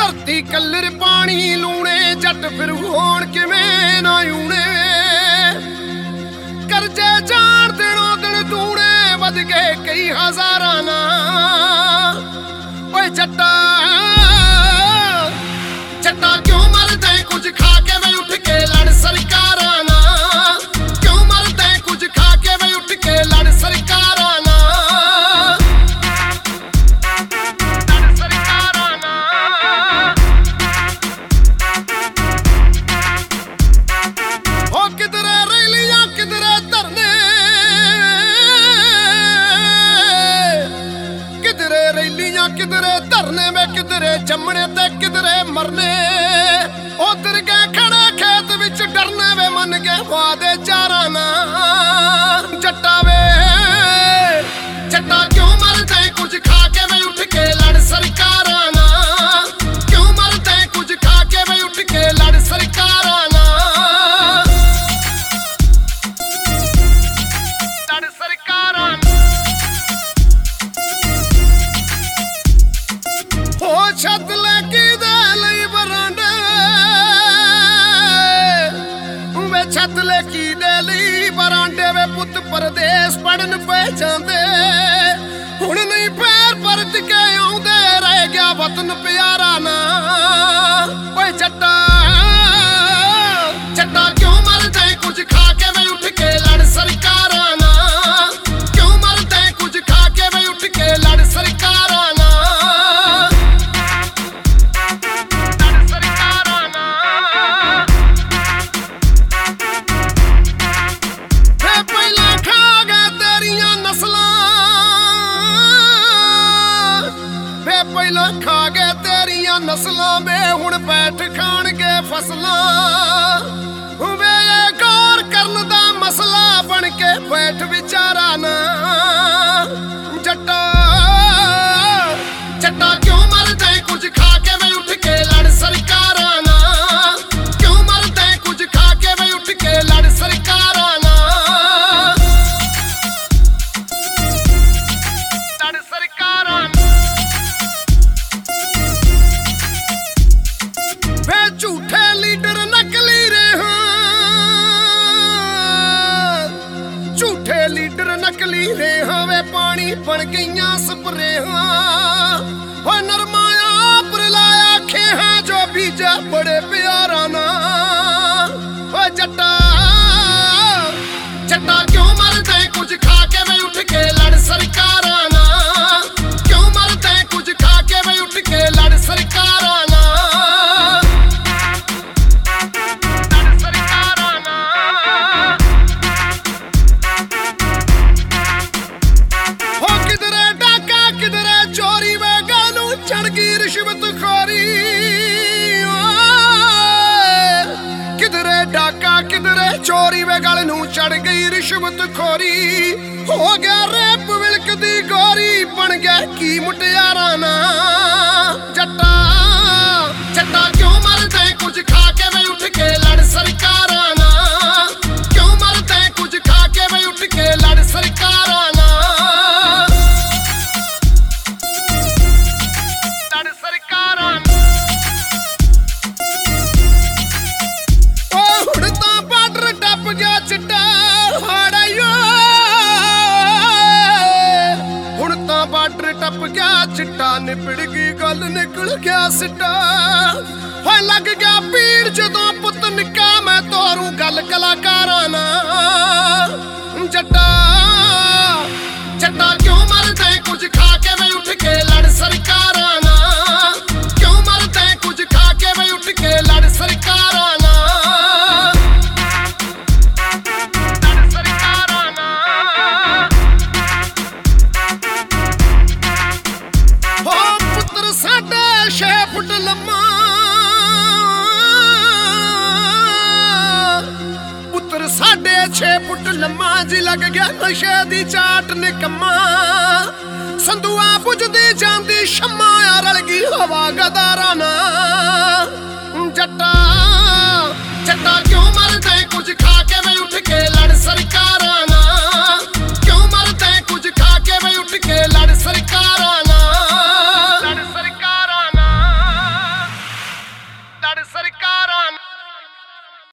ਧਰਤੀ ਕੱਲਰ ਪਾਣੀ ਲੂਣੇ ਜੱਟ ਫਿਰ ਹੋਣ ਕਿਵੇਂ ਨਾ ਊਣੇ ਕਰਜ਼ੇ ਜਾਣ ਦਿਨੋਂ ਦਿਨ ਦੂਣੇ ਵੱਧ ਗਏ ਕਈ ਹਜ਼ਾਰਾਂ ਨਾ ਓਏ ਜੱਟਾ ਜੱਟਾ ਕਿਉਂ ਮਰਦੇ ਕੁਝ ਖਾ ਕੇ ਵੇ ਉੱਠ ਕੇ ਲੜ ਸਰਕਾਰਾਂ ਨਾ ਕਿਉਂ ਮਰਦੇ ਕੁਝ ਖਾ ਕੇ ਵੇ ਉੱਠ ਕੇ ਲੜ ਸਰਕਾਰਾਂ ਨਾ किधरे धरने में किधरे जमने ते किधरे मरने उधर गए खड़े खेत विच डरने वे मन गए वादे चारा ना जट्टा वे जट्टा क्यों मरदे कुछ खा के वे उठ के लड़ सरकारा ना क्यों मरदे कुछ खा के वे उठ के लड़ सरकारा ना लड़ सरकारा छत लेके दे लई बरांडे वे छत लेके दे लई बरांडे वे पुत परदेस पढ़न पे जांदे हुण नहीं पैर परत के आउंदे रह गया वतन प्यारा ना ओए जट्टा जट्टा क्यों मरदे कुछ खा के वे उठ के लड़ सरकारा ना क्यों मरदे कुछ खा के वे उठ के लड़ सरकारा ना ਪਹਿਲਾਂ ਖਾ ਗਏ ਤੇਰੀਆਂ ਨਸਲਾਂ ਵੇ ਹੁਣ ਬੈਠ ਖਾਣਗੇ ਫਸਲਾਂ ਵੇ ਗੌਰ ਕਰਨ ਦਾ ਮਸਲਾ ਬਣ ਕੇ ਬੈਠ ਵਿਚਾਰਾ ਨਾ ਜੱਟਾ ਜੱਟਾ ਕਿਉਂ ਮਰਦੇ ਕੁਝ ਖਾ ਕੇ ਵੇ ਉੱਠ ਕੇ ਲੜ ਸਰਕਾਰਾਂ ਨਾ ਕਿਉਂ ਮਰਦੇ ਕੁਝ ਖਾ ਕੇ ਵੇ ਉੱਠ ਕੇ ਲੜ ਸਰਕਾਰਾਂ ਨਾ ਲੜ ਸਰਕਾਰਾਂ झूठे लीडर नकली रहे झूठे लीडर नकली रहे वे पानी बन गईया स्प्रे नरमाया लाया खे हैं जो बीजा बड़े प्यारा ना जट्टा जट्टा क्यों मरदे कुछ खा के वे उठ के लड़ सरकारा ना क्यों मरदे कुछ खा के वे उठ के लड़ सरकारा ना किधरे चोरी वे गल नूं चढ़ गई रिश्वत खोरी हो गया रेप विलक दी गोरी बन गया की मुटियारा ना जट्टा जट्टा क्यों मरदे कुछ खा के वे उठ के लड़ सरकारा ना क्यों मरदे कुछ खा के वे उठ के लड़ सरकारा ना लड़ सरकारा गया चिट्टा हाड़ाइयो हुण तां बार्डर टप गया चिट्टा निपड़ गई गल निकल गया सिट्टा होए लग गया पीड़ जदों पुत निक्का मैं तोरू गल कलाकारां ना जट्टा जट्टा क्यों मरदे कुछ खा के वे उठ के लड़ सरकारां ना क्यों मरदे कुछ खा के वे उठ के लड़ सरकारां ना पुत्र साढ़े 6 फुट लम्मा जी लग गया नशे दी चाट निकम्मा संधुआ बुझदी जांदी शम्मा रल गई हवा गदारा ना